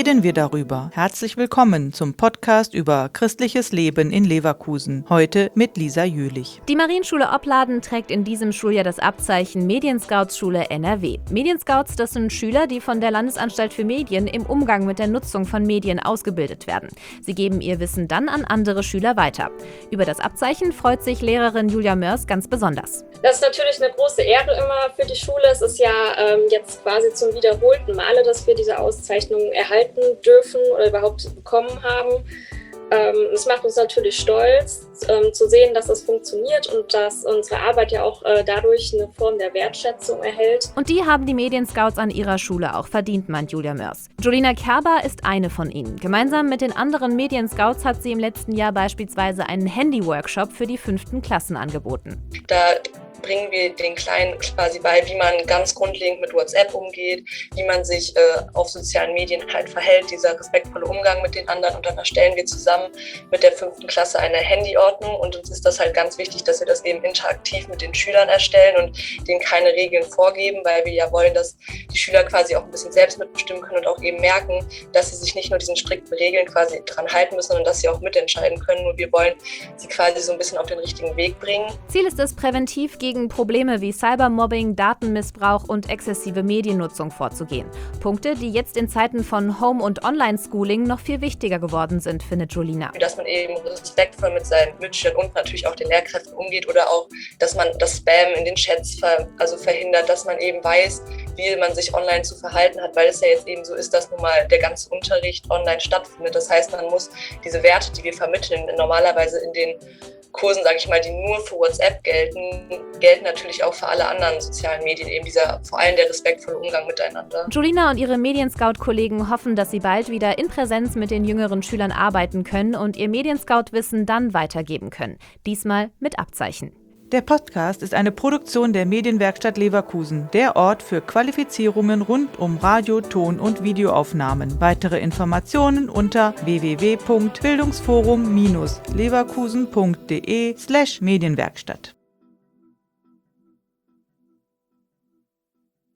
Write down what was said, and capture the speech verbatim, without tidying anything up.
reden wir darüber. Herzlich willkommen zum Podcast über christliches Leben in Leverkusen. Heute mit Lisa Jülich. Die Marienschule Opladen trägt in diesem Schuljahr das Abzeichen Medienscouts-Schule N R W. Medienscouts, das sind Schüler, die von der Landesanstalt für Medien im Umgang mit der Nutzung von Medien ausgebildet werden. Sie geben ihr Wissen dann an andere Schüler weiter. Über das Abzeichen freut sich Lehrerin Julia Mörs ganz besonders. Das ist natürlich eine große Ehre immer für die Schule. Es ist ja ähm, jetzt quasi zum wiederholten Male, dass wir diese Auszeichnung erhalten dürfen oder überhaupt bekommen haben. Ähm, es macht uns natürlich stolz, ähm, zu sehen, dass das funktioniert und dass unsere Arbeit ja auch äh, dadurch eine Form der Wertschätzung erhält. Und die haben die Medienscouts an ihrer Schule auch verdient, meint Julia Mörs. Jolina Kerber ist eine von ihnen. Gemeinsam mit den anderen Medienscouts hat sie im letzten Jahr beispielsweise einen Handy-Workshop für die fünften Klassen angeboten. Da bringen wir den Kleinen quasi bei, wie man ganz grundlegend mit WhatsApp umgeht, wie man sich äh, auf sozialen Medien halt verhält, dieser respektvolle Umgang mit den anderen. Und dann erstellen wir zusammen mit der fünften Klasse eine Handyordnung. Und uns ist das halt ganz wichtig, dass wir das eben interaktiv mit den Schülern erstellen und denen keine Regeln vorgeben, weil wir ja wollen, dass die Schüler quasi auch ein bisschen selbst mitbestimmen können und auch eben merken, dass sie sich nicht nur diesen strikten Regeln quasi dran halten müssen, sondern dass sie auch mitentscheiden können. Und wir wollen sie quasi so ein bisschen auf den richtigen Weg bringen. Ziel ist es, präventiv gegen gegen Probleme wie Cybermobbing, Datenmissbrauch und exzessive Mediennutzung vorzugehen. Punkte, die jetzt in Zeiten von Home- und Online-Schooling noch viel wichtiger geworden sind, findet Jolina. Dass man eben respektvoll mit seinen Mitschülern und natürlich auch den Lehrkräften umgeht oder auch, dass man das Spam in den Chats ver- also verhindert, dass man eben weiß, wie man sich online zu verhalten hat, weil es ja jetzt eben so ist, dass nun mal der ganze Unterricht online stattfindet. Das heißt, man muss diese Werte, die wir vermitteln, normalerweise in den Kursen, sage ich mal, die nur für WhatsApp gelten, gelten natürlich auch für alle anderen sozialen Medien, eben dieser, vor allem der respektvolle Umgang miteinander. Jolina und ihre Medienscout-Kollegen hoffen, dass sie bald wieder in Präsenz mit den jüngeren Schülern arbeiten können und ihr Medienscout-Wissen dann weitergeben können. Diesmal mit Abzeichen. Der Podcast ist eine Produktion der Medienwerkstatt Leverkusen, der Ort für Qualifizierungen rund um Radio-, Ton- und Videoaufnahmen. Weitere Informationen unter w w w punkt bildungsforum Bindestrich leverkusen punkt de slash Medienwerkstatt.